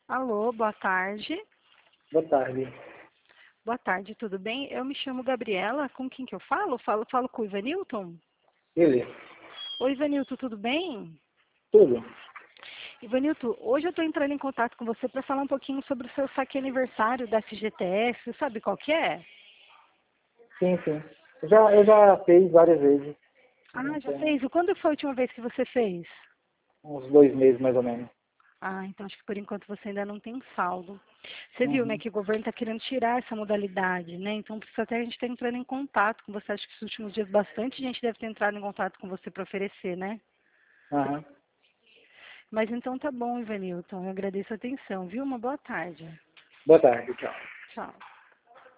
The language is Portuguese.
Alô, boa tarde. Boa tarde. Boa tarde, tudo bem? Eu me chamo Gabriela, com quem que eu falo? Falo com o Ivanilton? Ele? Oi, Ivanilton, tudo bem? Tudo? Ivanilton, hoje eu estou entrando em contato com você para falar um pouquinho sobre o seu saque aniversário da FGTS, sabe qual que é? Sim, sim. Eu já fiz várias vezes. Ah, já Então, fez? E quando foi a última vez que você fez? uns 2 meses mais ou menos. Ah, então acho que por enquanto você ainda não tem saldo. Você viu, né, Uhum. que o governo está querendo tirar essa modalidade, né? Então precisa até a gente estar entrando em contato com você. Acho que nos últimos dias bastante gente deve ter entrado em contato com você para oferecer, né? Aham. Mas então tá bom, Ivanilton. Eu agradeço a atenção, viu? Uma boa tarde. Boa tarde, tchau. Tchau.